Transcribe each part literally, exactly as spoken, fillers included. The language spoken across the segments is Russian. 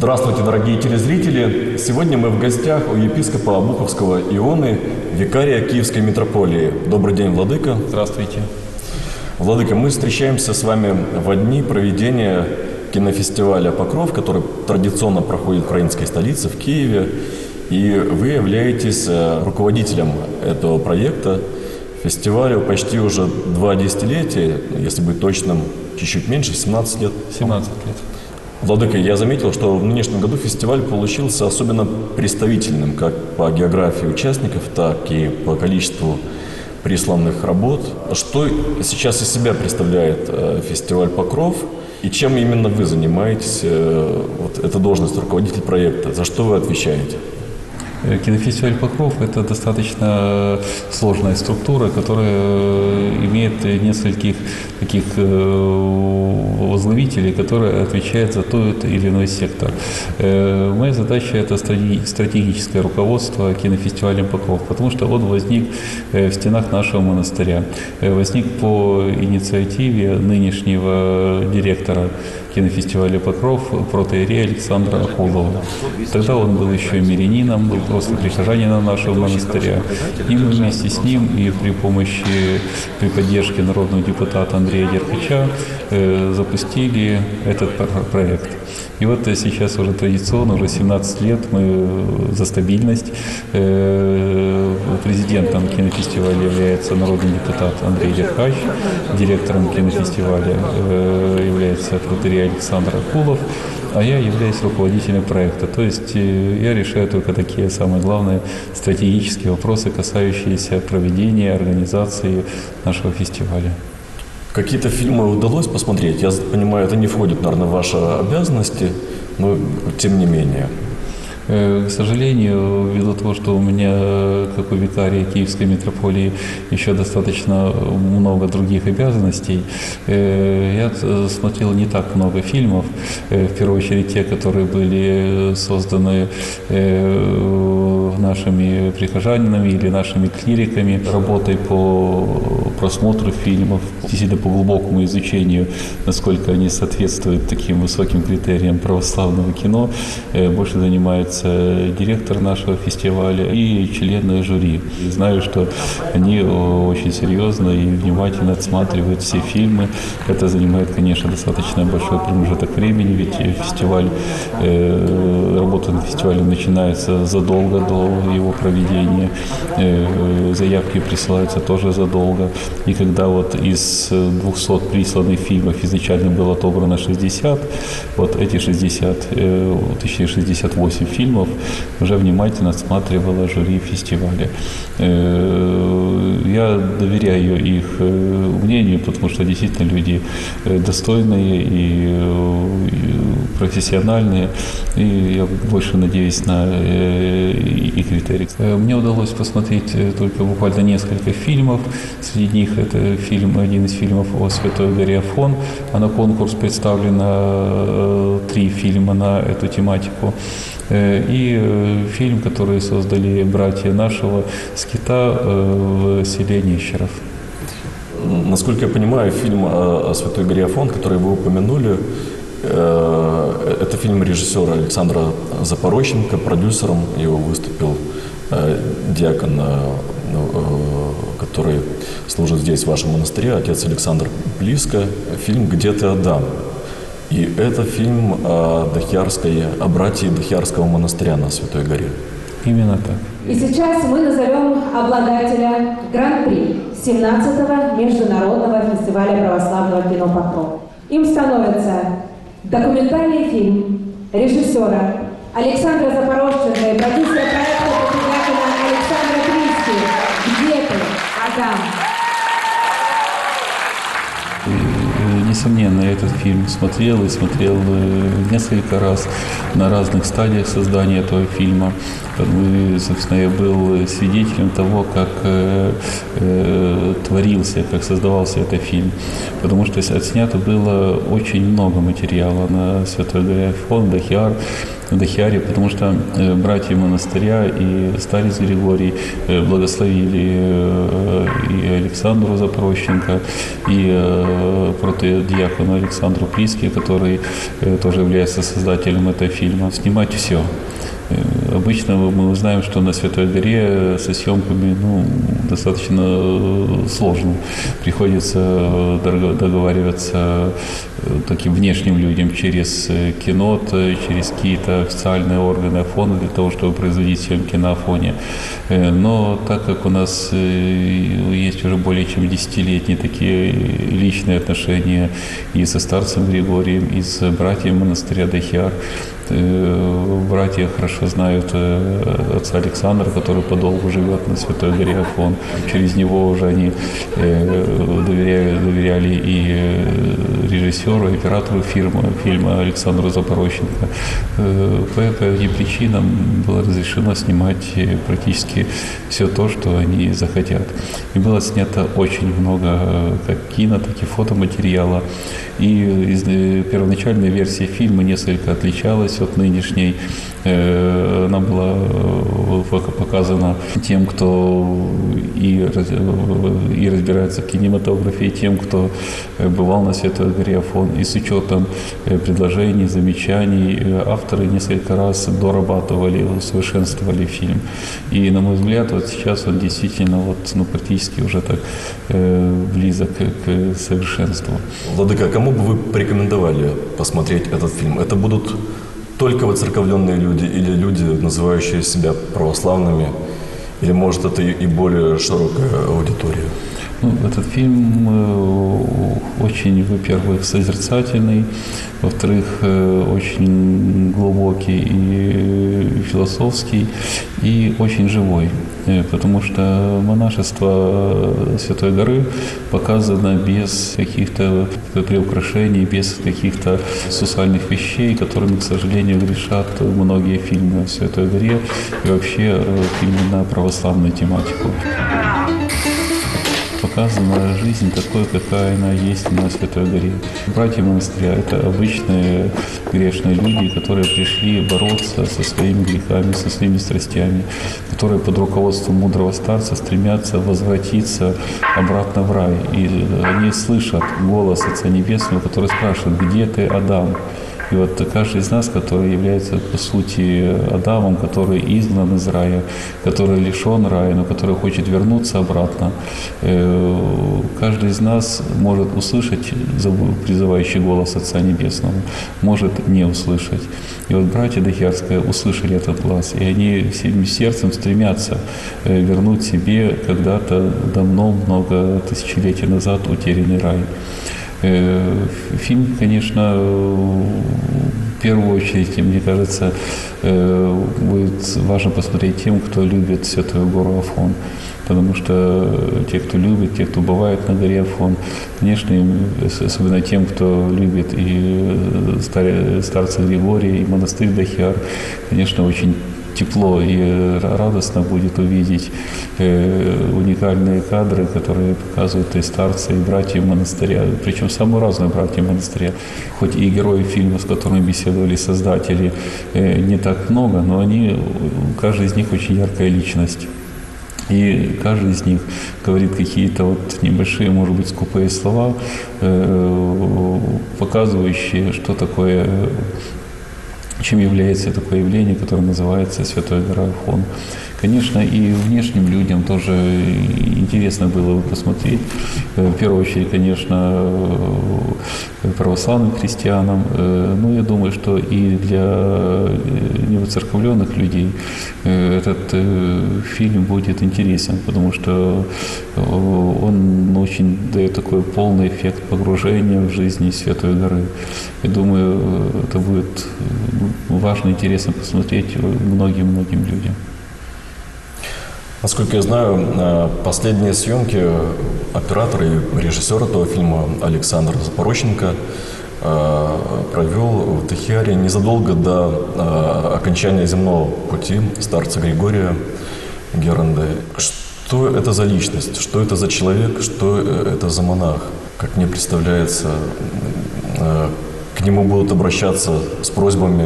Здравствуйте, дорогие телезрители! Сегодня мы в гостях у епископа Обуховского Ионы, викария Киевской митрополии. Добрый день, владыка! Здравствуйте! Владыка, мы встречаемся с вами во дни проведения кинофестиваля «Покров», который традиционно проходит в украинской столице, в Киеве. И вы являетесь руководителем этого проекта. Фестивалю почти уже два десятилетия, если быть точным, чуть-чуть меньше, семнадцать лет. семнадцать лет. Владыка, я заметил, что в нынешнем году фестиваль получился особенно представительным как по географии участников, так и по количеству присланных работ. Что сейчас из себя представляет фестиваль «Покров» и чем именно вы занимаетесь? Вот эта должность руководитель проекта. За что вы отвечаете? Кинофестиваль «Покров» – это достаточно сложная структура, которая имеет нескольких таких возглавителей, которые отвечают за тот или иной сектор. Моя задача – это стратегическое руководство кинофестивалем «Покров», потому что он возник в стенах нашего монастыря. Возник по инициативе нынешнего директора кинофестиваля «Покров» протоиерея Александра Ахулова. Тогда он был еще мирянином, был просто прихожанином нашего монастыря. И мы вместе с ним и при помощи, при поддержке народного депутата Андрея Деркача э, запустили этот проект. И вот сейчас уже традиционно, уже семнадцать лет мы за стабильность. Э, президентом кинофестиваля является народный депутат Андрей Деркач, директором кинофестиваля э, является протоиерей Александр Ахулов, а я являюсь руководителем проекта. То есть я решаю только такие самые главные стратегические вопросы, касающиеся проведения, организации нашего фестиваля. Какие-то фильмы удалось посмотреть? Я понимаю, это не входит, наверное, в ваши обязанности, но тем не менее. К сожалению, ввиду того, что у меня, как у викария Киевской митрополии, еще достаточно много других обязанностей, я смотрел не так много фильмов, в первую очередь те, которые были созданы нашими прихожанами или нашими клириками, работой по просмотру фильмов, действительно по глубокому изучению, насколько они соответствуют таким высоким критериям православного кино, больше занимаются директор нашего фестиваля и члены жюри. И знаю, что они очень серьезно и внимательно отсматривают все фильмы. Это занимает, конечно, достаточно большой промежуток времени, ведь фестиваль, э, работа над фестивалем начинается задолго до его проведения. Э, заявки присылаются тоже задолго. И когда вот из двухсот присланных фильмов изначально было отобрано шестьдесят, вот эти шестьдесят, э, точнее шестьдесят восемь фильмов уже внимательно отсматривала жюри фестиваля. Я доверяю их мнению, потому что действительно люди достойные и профессиональные, и я больше надеюсь на их критерии. Мне удалось посмотреть только буквально несколько фильмов. Среди них это фильм, один из фильмов о Святой горе Афон, а на конкурс представлено три фильма на эту тематику. И фильм, который создали братья нашего скита в селе Нищеров. Насколько я понимаю, фильм о Святой горе Афон, который вы упомянули, это фильм режиссера Александра Запорощенко, продюсером его выступил диакон, который служит здесь в вашем монастыре, отец Александр Близко. Фильм «Где ты, Адам?». И это фильм о Дахьярской, о братье Дахьярского монастыря на Святой горе. Именно так. И сейчас мы назовем обладателя Гран-при семнадцатого международного фестиваля православного кино «Покров». Им становится документальный фильм режиссера Александра Запорожченко и продюсера проекта диакона Александра Близко «Где ты, Адам?». Несомненно, я этот фильм смотрел и смотрел несколько раз на разных стадиях создания этого фильма. И, собственно, я был свидетелем того, как э, э, творился, как создавался этот фильм. Потому что отснято было очень много материала на Святой горе Афон, Дахьяр, Дахьяре, потому что э, братья монастыря и старец Григорий э, благословили э, и Александру Запорощенко, и э, протодиакону Александру Приски, который э, тоже является создателем этого фильма. Снимать все. Обычно мы знаем, что на Святой горе со съемками ну, достаточно сложно. Приходится договариваться таким внешним людям через кино, через какие-то официальные органы Афона для того, чтобы производить съемки на Афоне. Но так как у нас есть уже более чем десятилетние такие личные отношения и со старцем Григорием, и с братьями монастыря Дахиар, братья хорошо знают отца Александра, который подолгу живет на Святой горе Афон. Через него уже они доверяли, доверяли и режиссеру, и оператору фильма, фильма Александру Запорощенко. По этой причинам было разрешено снимать практически все то, что они захотят. И было снято очень много как кино, так и фотоматериала. И из первоначальной версии фильма несколько отличалась от нынешней. Она была показана тем, кто и, и разбирается в кинематографе, и тем, кто бывал на Святой горе Афон. И с учетом предложений, замечаний авторы несколько раз дорабатывали, усовершенствовали фильм. И, на мой взгляд, вот сейчас он действительно вот, ну, практически уже так э, близок к совершенству. Владыка, кому бы вы порекомендовали посмотреть этот фильм? Это будут только воцерковленные люди или люди, называющие себя православными, или, может, это и более широкая аудитория? Ну, этот фильм очень, во-первых, созерцательный, во-вторых, очень глубокий и философский, и очень живой, потому что монашество Святой горы показано без каких-то приукрашений, без каких-то сусальных вещей, которыми, к сожалению, грешат многие фильмы о Святой горе и вообще фильмы на православную тематику. Показана жизнь такой, какая она есть на Святой горе. Братья монастыря – это обычные грешные люди, которые пришли бороться со своими грехами, со своими страстями, которые под руководством мудрого старца стремятся возвратиться обратно в рай. И они слышат голос Отца Небесного, который спрашивает: «Где ты, Адам?» И вот каждый из нас, который является, по сути, Адамом, который изгнан из рая, который лишен рая, но который хочет вернуться обратно, каждый из нас может услышать призывающий голос Отца Небесного, может не услышать. И вот братья Дахиарские услышали этот глаз, и они всем сердцем стремятся вернуть себе когда-то давно, много тысячелетий назад утерянный рай. Фильм, конечно, в первую очередь, мне кажется, будет важно посмотреть тем, кто любит Святую гору Афон. Потому что те, кто любит, те, кто бывает на горе Афон, конечно, особенно тем, кто любит и старца Григория, и монастырь Дахиар, конечно, очень тепло и радостно будет увидеть уникальные кадры, которые показывают и старцы, и братья монастыря, причем самые разные братья монастыря. Хоть и героев фильма, с которыми беседовали создатели, не так много, но они, каждый из них очень яркая личность. И каждый из них говорит какие-то вот небольшие, может быть, скупые слова, показывающие, что такое, чем является такое явление, которое называется Святой гора Афон. Конечно, и внешним людям тоже интересно было бы посмотреть. В первую очередь, конечно, православным христианам. Но я думаю, что и для невоцерковленных людей этот фильм будет интересен, потому что он очень дает такой полный эффект погружения в жизнь Святой горы. Я думаю, это будет важно, интересно посмотреть многим-многим людям. Насколько я знаю, последние съемки оператора и режиссер этого фильма Александр Запорощенко провел в Дахиаре незадолго до окончания земного пути старца Григория Геранде. Что это за личность? Что это за человек? Что это за монах? Как мне представляется, к нему будут обращаться с просьбами,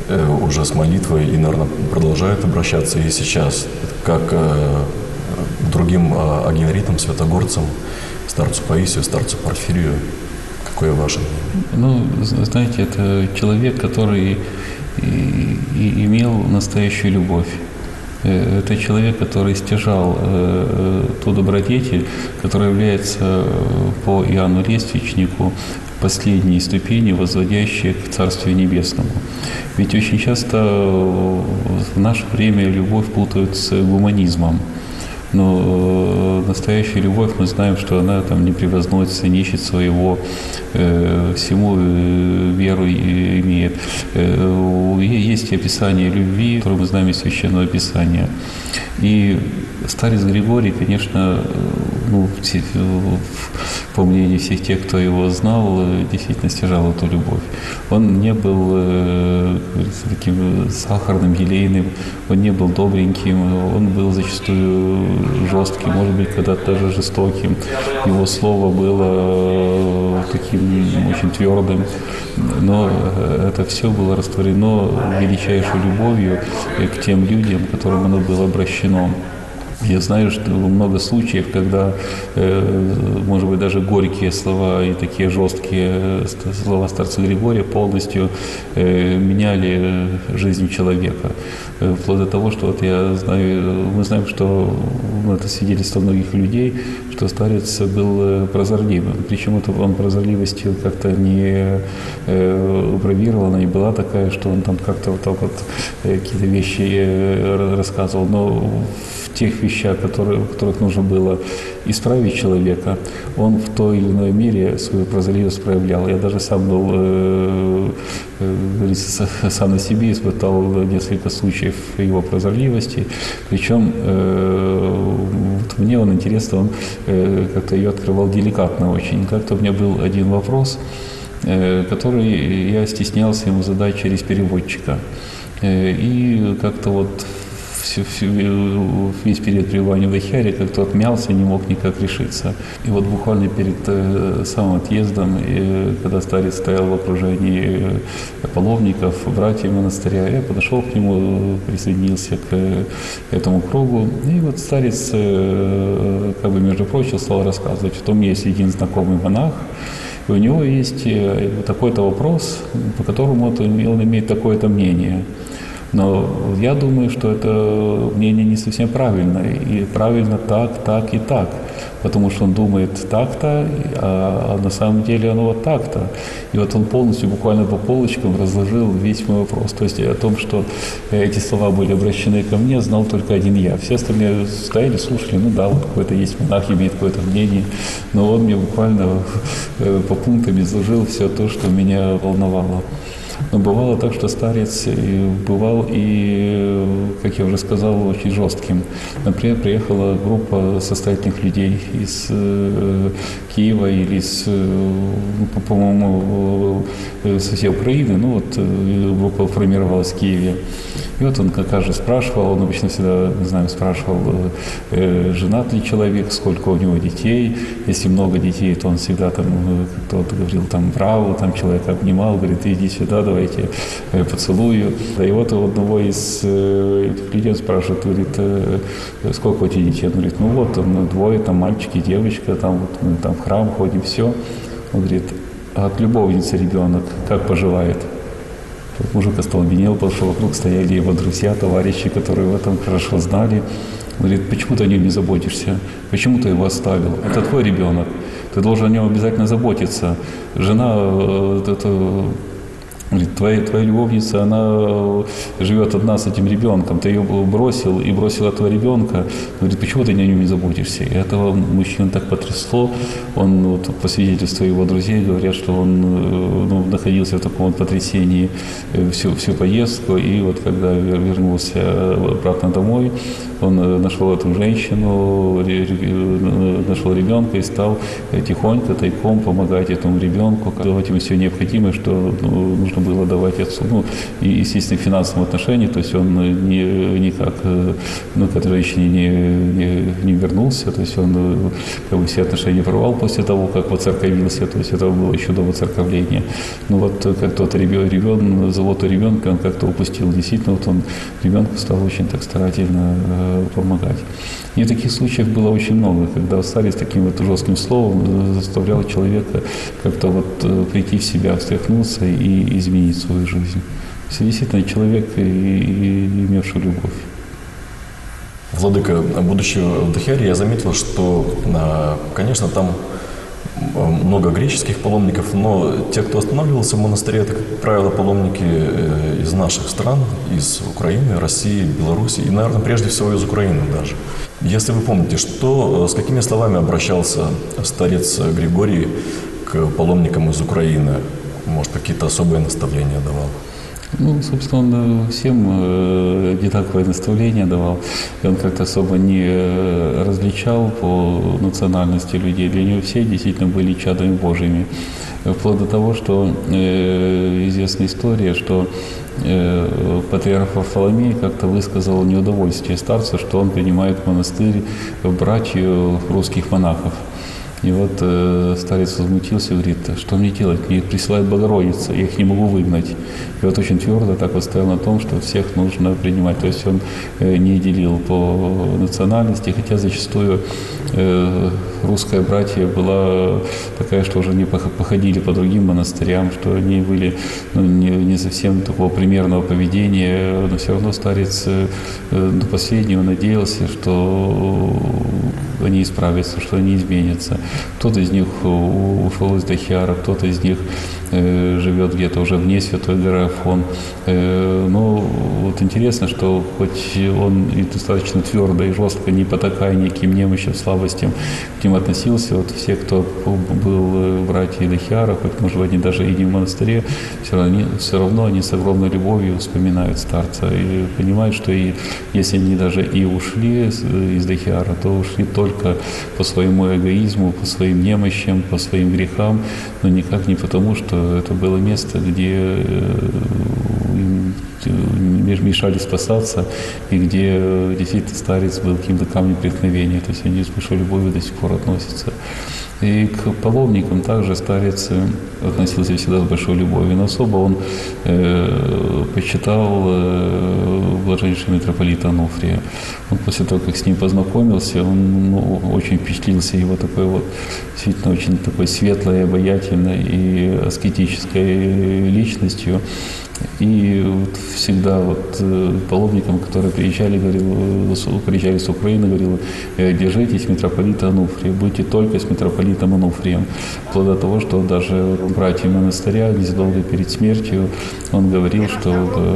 уже с молитвой, и, наверное, продолжают обращаться и сейчас, как к другим агеноритам, святогорцам, старцу Паисию, старцу Порфирию? Какое ваше мнение? Ну, знаете, это человек, который и, и имел настоящую любовь. Это человек, который стяжал э, ту добродетель, которая является по Иоанну Лествичнику последней ступени, возводящей к Царствию Небесному. Ведь очень часто в наше время любовь путают с гуманизмом. Но настоящая любовь, мы знаем, что она там не превозносится, не ищет своего, э, всему э, веру имеет. Э, есть описание любви, которое мы знаем из Священного Писания. И старец Григорий, конечно, ну, по мнению всех тех, кто его знал, действительно стяжал эту любовь. Он не был э, таким сахарным, елейным, он не был добреньким, он был зачастую жестким, может быть, когда-то даже жестоким. Его слово было таким очень твердым, но это все было растворено величайшей любовью к тем людям, к которым оно было обращено. Я знаю, что много случаев, когда, может быть, даже горькие слова и такие жесткие слова старца Григория полностью меняли жизнь человека. Вплоть до того, что вот я знаю, мы знаем, что это свидетельство многих людей, что старец был прозорливым. Причем это он прозорливостью как-то не бравировал, она не была такая, что он там как-то вот так вот какие-то вещи рассказывал. Но в тех вещах, которые, в которых нужно было исправить человека, он в той или иной мере свою прозорливость проявлял. Я даже сам был, э, э, сам на себе испытал несколько случаев его прозорливости. Причем э, вот мне он интересно, он э, как-то ее открывал деликатно очень. Как-то у меня был один вопрос, э, который я стеснялся ему задать через переводчика. Э, и как-то вот весь период пребывания в Эхиаре как-то отмялся, не мог никак решиться. И вот буквально перед э, самым отъездом, э, когда старец стоял в окружении э, паломников, братьев монастыря, я подошел к нему, присоединился к э, этому кругу. И вот старец, э, как бы, между прочим, стал рассказывать, что у меня есть один знакомый монах, и у него есть э, такой-то вопрос, по которому он, он имеет такое-то мнение. Но я думаю, что это мнение не совсем правильное. И правильно так, так и так. Потому что он думает так-то, а на самом деле оно вот так-то. И вот он полностью, буквально по полочкам разложил весь мой вопрос. То есть о том, что эти слова были обращены ко мне, знал только один я. Все остальные стояли, слушали, ну да, вот какой-то есть монах, имеет какое-то мнение. Но он мне буквально по пунктам изложил все то, что меня волновало. Но бывало так, что старец бывал и, как я уже сказал, очень жестким. Например, приехала группа состоятельных людей из э, Киева или из, ну, по-моему, со всей Украины. Ну вот группа формировалась в Киеве. И вот он каждый спрашивал, он обычно всегда, не знаю, спрашивал, э, женат ли человек, сколько у него детей. Если много детей, то он всегда там, кто-то говорил, там, браво, там человека обнимал, говорит, иди сюда, давайте э, поцелую. И вот у одного из э, людей он спрашивает, говорит, э, сколько у тебя детей? Он говорит, ну вот, там, двое, там, мальчик и девочка, там, вот, мы там в храм ходим, все. Он говорит, а от любовницы ребенок как поживает? Мужик остолбенел, пошел, вокруг стояли его друзья, товарищи, которые в этом хорошо знали. Он говорит, почему ты о нем не заботишься? Почему ты его оставил? Это твой ребенок. Ты должен о нем обязательно заботиться. Жена, это, говорит, твоя, твоя любовница, она живет одна с этим ребенком. Ты ее бросил и бросил этого ребенка. Говорит, почему ты о нем не заботишься? И этого мужчину так потрясло. Он, вот, по свидетельству его друзей, говорят, что он, ну, находился в таком вот потрясении всю, всю поездку. И вот когда вернулся обратно домой, он нашел эту женщину, нашел ребенка и стал тихонько, тайком помогать этому ребенку, давать ему все необходимое, что, ну, нужно нужно было давать отцу. Ну, и, естественно, в финансовом отношении, то есть он не, никак ну, к этой женщине не, не, не вернулся, то есть он как бы все отношения порвал после того, как воцерковился, то есть это было еще до воцерковления. Ну вот как тот ребенок, ребенок золотой ребенка он как-то упустил. Действительно, вот он ребенку стал очень так старательно э, помогать. И таких случаев было очень много, когда старец таким вот жестким словом заставлял человека как-то вот прийти в себя, встряхнуться и изменить свою жизнь. Все действительно человек, и, и, имевший любовь. Владыка, будучи в Дахиаре, я заметил, что, конечно, там много греческих паломников, но те, кто останавливался в монастыре, это, как правило, паломники из наших стран, из Украины, России, Беларуси и, наверное, прежде всего из Украины даже. Если вы помните, что, с какими словами обращался старец Григорий к паломникам из Украины? Может, какие-то особые наставления давал? Ну, собственно, он всем одинаковые наставления давал. И он как-то особо не различал по национальности людей. Для него все действительно были чадами Божьими. Вплоть до того, что э, известна история, что э, патриарх Варфоломей как-то высказал неудовольствие старцу, что он принимает в монастырь братью русских монахов. И вот э, старец возмутился и говорит, что мне делать? Мне их присылает Богородица, я их не могу выгнать. И вот очень твердо так вот стоял на том, что всех нужно принимать. То есть он э, не делил по национальности, хотя зачастую э, русская братья была такая, что уже не походили по другим монастырям, что они были ну, не, не совсем такого примерного поведения, но все равно старец э, до последнего надеялся, что они исправятся, что они изменятся. Кто-то из них ушел из Дахиара, кто-то из них э, живет где-то уже вне Святой горы Афон. Э, но вот интересно, что хоть он и достаточно твердо и жестко, не потакая никаким немощам, слабостям к ним относился, вот все, кто был братья Дахиара, хоть, может быть, они даже и не в монастыре, все равно, все равно они с огромной любовью вспоминают старца и понимают, что и, если они даже и ушли из Дахиара, то ушли только по своему эгоизму, по своим немощам, по своим грехам, но никак не потому, что это было место, где им мешали спасаться, и где действительно старец был каким-то камнем преткновения, то есть они с большой любовью до сих пор относятся. И к паломникам также старец относился всегда с большой любовью. Но особо он э, почитал э, блаженнейшего митрополита Ануфрия. Он после того, как с ним познакомился, он ну, очень впечатлился его такой вот, действительно очень такой светлой, обаятельной и аскетической личностью. И вот всегда вот паломникам, которые приезжали, говорил, приезжали с Украины, говорил, держитесь митрополита Ануфрия, будьте только с митрополитом Ануфрием. Вплоть до того, что даже братья монастыря незадолго перед смертью он говорил, что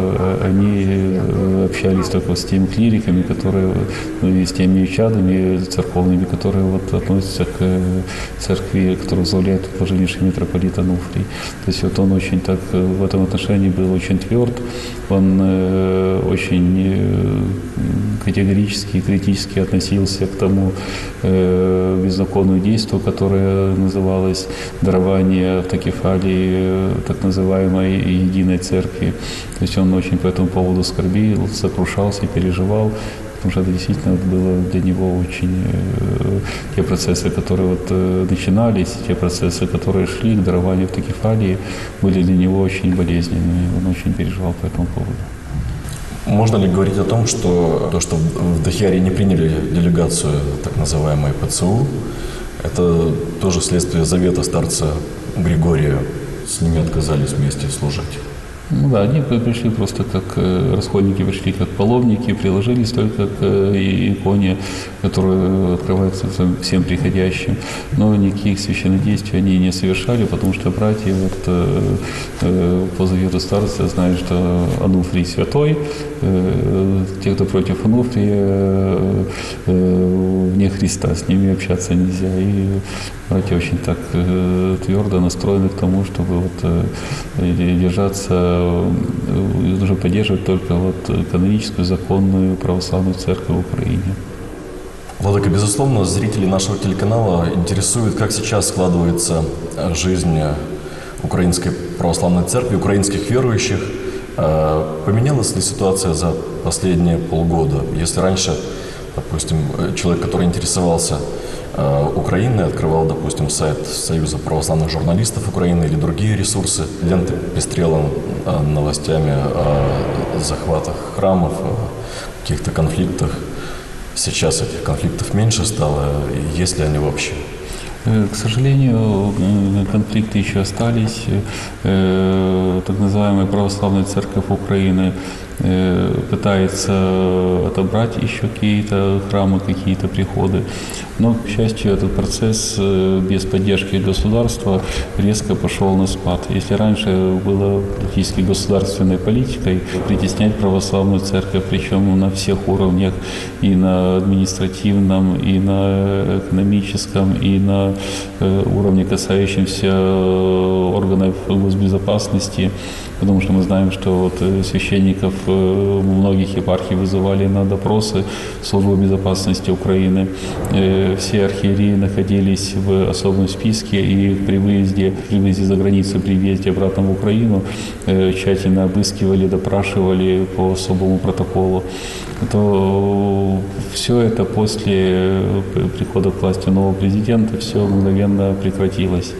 они общались только с теми клириками, которые, ну, и с теми чадами церковными, которые вот относятся к церкви, которую возглавляет блаженнейший митрополит Ануфрий. То есть вот он очень так в этом отношении был очень тверд, он э, очень э, категорически и критически относился к тому э, беззаконному действию, которое называлось дарование автокефалии э, так называемой единой церкви. То есть он очень по этому поводу скорбил, сокрушался, переживал, потому что это действительно было для него очень э, те процессы, которые вот э, начинались, те процессы, которые шли к дарованию автокефалии, были для него очень болезненными. Он очень переживал по этому поводу. Можно ли говорить о том, что то, что в Дахиаре не приняли делегацию так называемой ПЦУ, это тоже следствие завета старца Григория, с ними отказались вместе служить? Ну да, они пришли просто как расходники, пришли как паломники, приложились только к иконе, которая открывается всем приходящим. Но никаких священных действий они не совершали, потому что братья вот, по завету старца знают, что Ануфрий святой. Те, кто против Ануфрия, вне Христа, с ними общаться нельзя. И братья очень так твердо настроены к тому, чтобы вот держаться, нужно поддерживать только вот каноническую, законную православную церковь в Украине. Владыка, безусловно, зрители нашего телеканала интересует, как сейчас складывается жизнь Украинской Православной Церкви, украинских верующих. Поменялась ли ситуация за последние полгода? Если раньше, допустим, человек, который интересовался Украиной, открывал, допустим, сайт Союза православных журналистов Украины или другие ресурсы, лента пестрела новостями о захватах храмов, о каких-то конфликтах. Сейчас этих конфликтов меньше стало, есть ли они вообще? К сожалению, конфликты еще остались. Так называемая Православная Церковь Украины пытается отобрать еще какие-то храмы, какие-то приходы. Но, к счастью, этот процесс без поддержки государства резко пошел на спад. Если раньше было практически государственной политикой притеснять православную церковь, причем на всех уровнях, и на административном, и на экономическом, и на уровне, касающемся органов госбезопасности, потому что мы знаем, что вот священников многих епархий вызывали на допросы Службы безопасности Украины. Все архиереи находились в особом списке, и при выезде, при выезде за границу, при въезде обратно в Украину тщательно обыскивали, допрашивали по особому протоколу. То все это после прихода к власти нового президента все мгновенно прекратилось.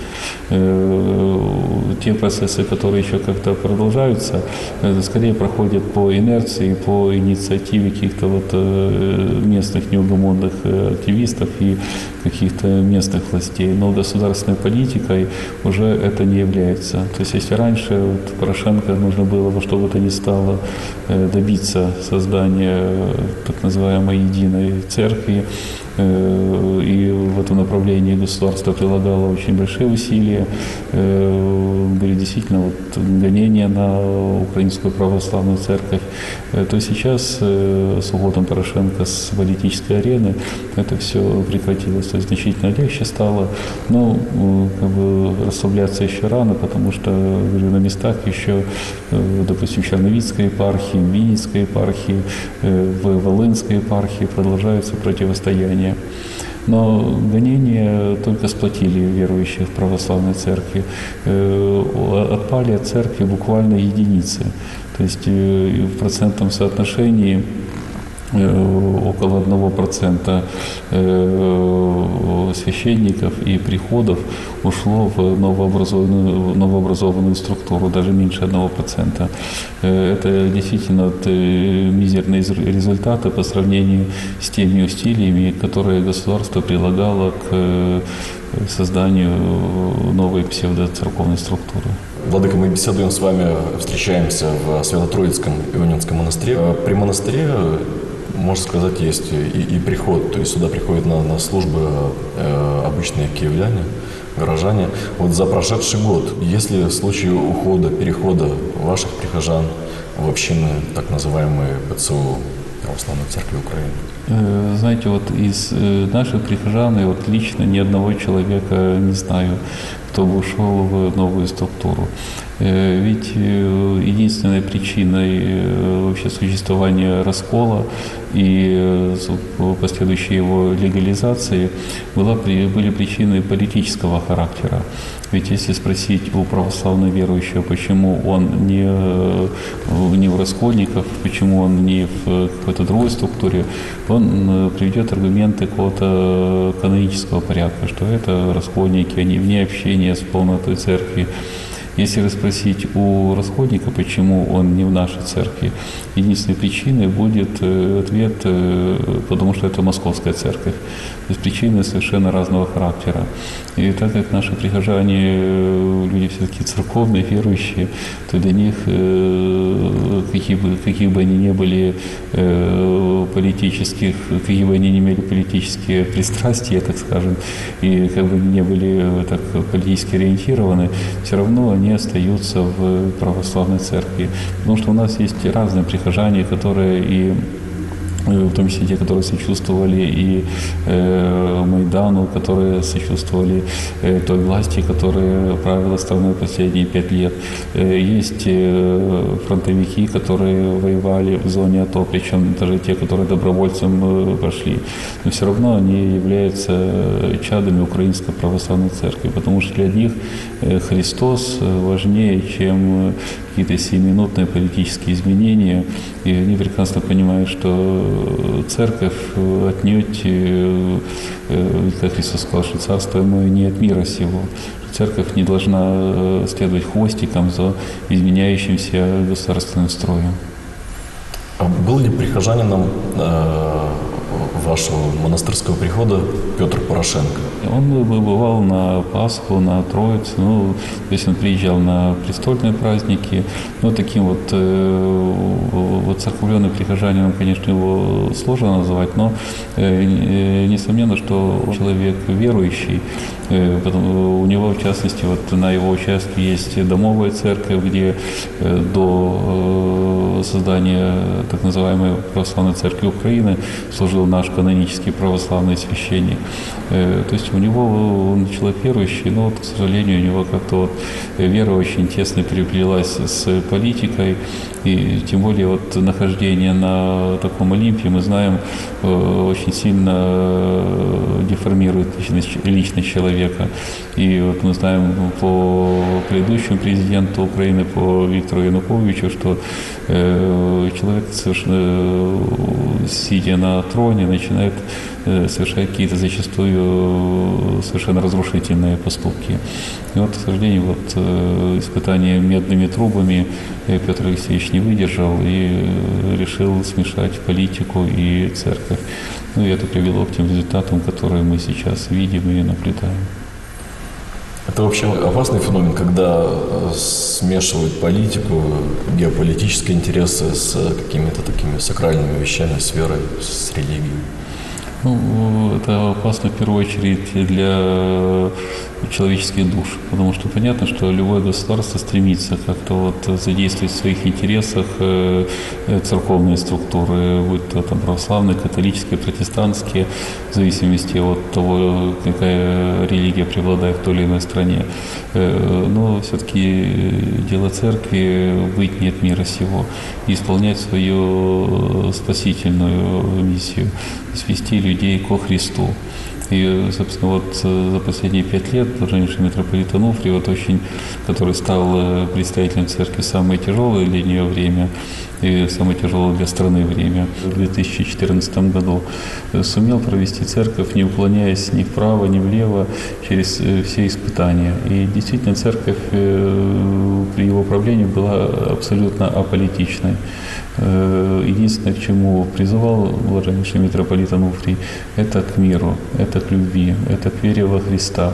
Те процессы, которые еще как-то продолжаются, скорее проходят по инерции, по инициативе каких-то вот местных неугомонных активистов и каких-то местных властей. Но государственной политикой уже это не является. То есть если раньше вот Порошенко нужно было во что бы то ни стало добиться создания так называемой единой церкви, и в этом направлении государство прилагало очень большие усилия. Были действительно вот гонения на Украинскую Православную Церковь. То сейчас с уходом Порошенко с политической арены это все прекратилось. То есть значительно легче стало. Но как бы расслабляться еще рано, потому что на местах еще, допустим, в Черновицкой епархии, в Винницкой епархии, в Волынской епархии продолжаются противостояния. Но гонения только сплотили верующих в православной церкви. Отпали от церкви буквально единицы. То есть в процентном соотношении около одного процента священников и приходов ушло в новообразованную, новообразованную структуру, даже меньше одного процента. Это действительно мизерные результаты по сравнению с теми усилиями, которые государство прилагало к созданию новой псевдоцерковной структуры. Владыка, мы беседуем с вами, встречаемся в Свято-Троицком Ионинском монастыре. При монастыре, можно сказать, есть и, и приход, то есть сюда приходят на, на службы э, обычные киевляне, горожане. Вот за прошедший год, есть ли случаи ухода, перехода ваших прихожан в общины, так называемые ПЦУ, Православной Церкви Украины? Знаете, вот из наших прихожан, я вот лично ни одного человека не знаю, кто бы ушел в новую структуру. Ведь единственной причиной вообще существования раскола и последующей его легализации была, были причины политического характера. Ведь если спросить у православно верующего, почему он не, не в раскольниках, почему он не в какой-то другой структуре, он приведет аргументы какого-то канонического порядка, что это раскольники, они вне общения с полнотой церкви. Если расспросить у расходника, почему он не в нашей церкви, единственной причиной будет ответ, потому что это московская церковь. То есть причины совершенно разного характера. И так как наши прихожане, люди все-таки церковные, верующие, то для них, какие бы, какие бы они ни были политических, какие бы они ни имели политические пристрастия, так скажем, и как бы они не были так политически ориентированы, все равно они остаются в православной церкви. Потому что у нас есть разные прихожане, которые и в том числе те, которые сочувствовали и э, Майдану, которые сочувствовали э, той власти, которая правила страной последние пять лет. Э, есть э, фронтовики, которые воевали в зоне АТО, причем даже те, которые добровольцем э, пошли. Но все равно они являются чадами Украинской Православной Церкви, потому что для них э, Христос важнее, чем какие-то сиюминутные политические изменения. И они прекрасно понимают, что Церковь отнюдь, как Христос сказал, что царство ему не от мира сего. Церковь не должна следовать хвостиком за изменяющимся государственным строем. А был ли прихожанином э, вашего монастырского прихода Петр Порошенко? Он бывал на Пасху, на Троицу, ну, то есть он приезжал на престольные праздники. Ну, таким вот, э, вот церковленным прихожанином, конечно, его сложно назвать, но э, несомненно, что человек верующий. Э, потому, у него, в частности, вот на его участке есть домовая церковь, где э, до э, создания так называемой Православной Церкви Украины служил наш канонический православный священник. Э, то есть у него, он человек верующий, но, вот, к сожалению, у него как-то вот вера очень тесно переплелась с политикой, и тем более вот нахождение на таком Олимпе, мы знаем, очень сильно деформирует личность, личность человека. И вот мы знаем по предыдущему президенту Украины, по Виктору Януковичу, что человек, совершенно сидя на троне, начинает совершать какие-то зачастую совершенно разрушительные поступки. И вот, к сожалению, вот испытание медными трубами Петр Алексеевич не выдержал и решил смешать политику и церковь. Ну и это привело к тем результатам, которые мы сейчас видим и наблюдаем. Это вообще опасный феномен, когда смешивают политику, геополитические интересы с какими-то такими сакральными вещами, с верой, с религией. Ну, это опасно в первую очередь для человеческих душ, потому что понятно, что любое государство стремится как-то вот задействовать в своих интересах церковные структуры, будь то там православные, католические, протестантские, в зависимости от того, какая религия преобладает в той или иной стране. Но все-таки дело церкви — быть не от мира сего и исполнять свою спасительную миссию, свести людей ко Христу. И, собственно, вот за последние пять лет блаженнейший митрополит Онуфрий, вот очень, который стал представителем церкви в самое тяжелое для нее время и самое тяжелое для страны время, в две тысячи четырнадцатом году сумел провести церковь, не уклоняясь ни вправо, ни влево, через все испытания. И действительно, церковь при его правлении была абсолютно аполитичной. Единственное, к чему призывал блаженнейший митрополит Онуфрий, это к миру, это к любви, это к вере во Христа.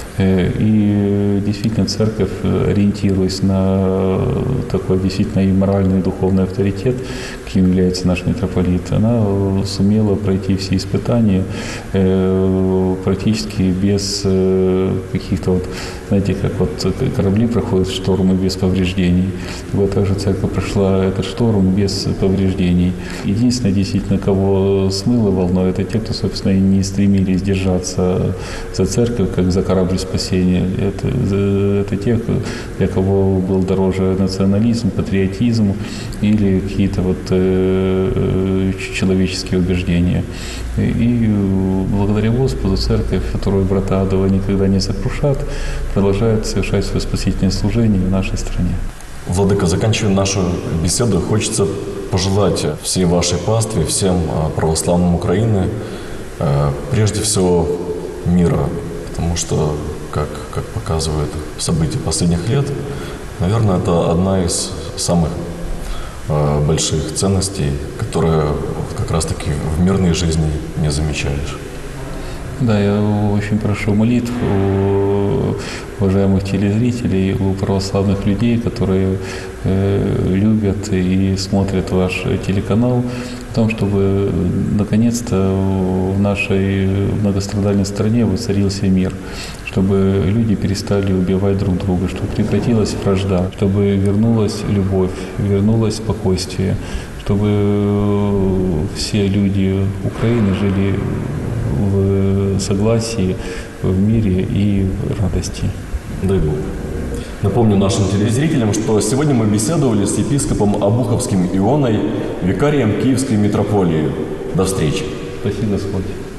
И действительно церковь, ориентируясь на такой действительно и моральный, и духовный авторитет, каким является наш митрополит, она сумела пройти все испытания практически без каких-то вот, знаете, как вот корабли проходят штормы без повреждений. Вот также церковь прошла этот шторм без повреждений. Единственное, действительно, кого смыло волной, это те, кто, собственно, и не стремились держаться за церковь, как за корабль спасения. Это, это те, для кого был дороже национализм, патриотизм или какие-то вот э, человеческие убеждения. И, и благодаря Господу церковь, которую врата адова никогда не сокрушат, продолжает совершать свое спасительное служение в нашей стране. Владыка, заканчивая нашу беседу, хочется пожелать всей вашей пастве, всем православным Украины, прежде всего мира, потому что, как, как показывают события последних лет, наверное, это одна из самых больших ценностей, которые как раз-таки в мирной жизни не замечаешь. Да, я очень прошу молитв у уважаемых телезрителей, у православных людей, которые э, любят и смотрят ваш телеканал, о том, чтобы наконец-то в нашей многострадальной стране воцарился мир, чтобы люди перестали убивать друг друга, чтобы прекратилась вражда, чтобы вернулась любовь, вернулось спокойствие, чтобы все люди Украины жили в согласии, в мире и в радости. Дай Бог. Напомню нашим телезрителям, что сегодня мы беседовали с епископом Обуховским Ионой, викарием Киевской митрополии. До встречи. Спасибо, Господь.